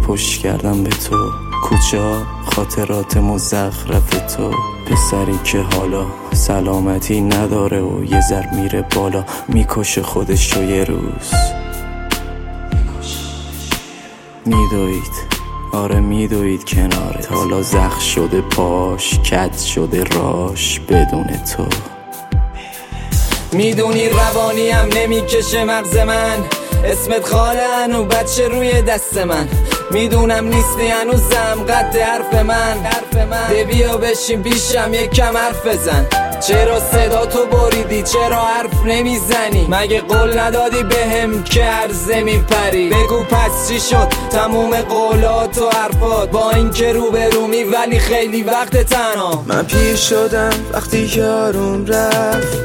پشت کردم به تو. کوچه ها خاطرات مزخرف تو، پسری که حالا سلامتی نداره و یه ذر میره بالا، میکشه خودش رو یه روز. میدوید آره میدوید کنارت، حالا زخم شده پاش، کج شده راش بدون تو. میدونی روانیم نمیکشه مغز من، اسمت خاله هنو بچه روی دست من. میدونم نیستی هنوزم قد حرف من، ده بیا بشین پیشم یکم حرف بزن. چرا صدا تو بریدی؟ چرا حرف نمیزنی؟ مگه قول ندادی بهم که عرضه میپری؟ بگو پس چی شد تموم قولات و حرفات، با این که روبرومی ولی خیلی وقت تنها. من پیر شدم وقتی که آروم رفت،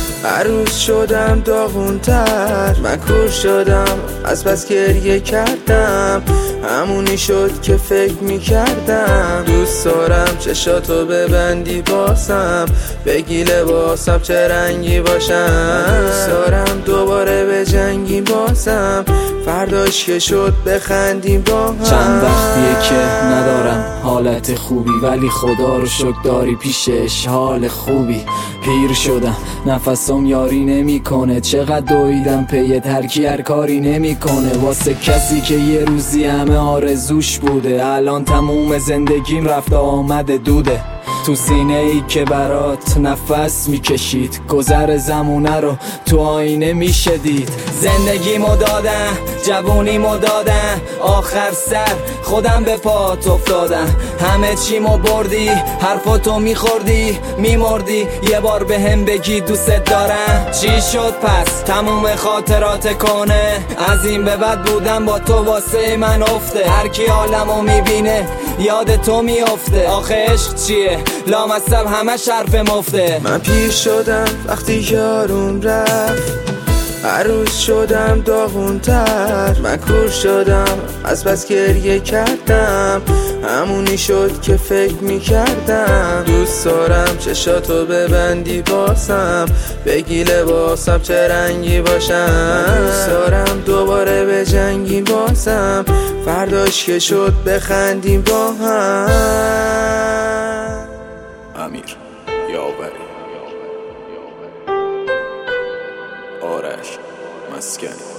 عروس شدم داغونتر. من کور شدم از بس گریه کردم، همونی شد که فکر میکردم. دوست دارم چشاتو ببندی باسم، بگی لباسم چه رنگی باشم. دوست دارم دوباره به جنگی باسم، فرداش که شد بخندیم با هم. چند وقتیه که ندارم حالت خوبی، ولی خدا رو شکر داری پیشش حال خوبی. پیر شدم نفسم یاری نمیکنه، چقدر دویدم پی ترکی هر کاری نمیکنه. واسه کسی که یه روزی همه آرزوش بوده، الان تموم زندگیم رفت آمده دوده. تو سینه ای که برات نفس میکشید، گذر زمونه رو تو آینه میشه دید. زندگیمو دادم، جوونیمو دادم، آخر سر خودم به پات افتادم. همه چیمو بردی، حرفاتو میخوردی، میمردی. یه بار بهم بگی دوست دارم. چی شد پس تموم خاطرات کنه؟ از این به بعد بودم با تو واسه من افته. هر کی عالمو میبینه یاد تو میافته. آخه عشق چیه؟ لامصب همش حرف مفته. من پیر شدم وقتی که آروم رفت، عروس شدم داغونتر. من کور شدم از بس گریه کردم، همونی شد که فکر میکردم. دوست دارم چشاتو ببندی باسم، بگی لباسم چه رنگی باشم. دوست دارم دوباره به جنگی باسم، فرداش که شد بخندیم با هم. امیر یاوری، آرش مسکن.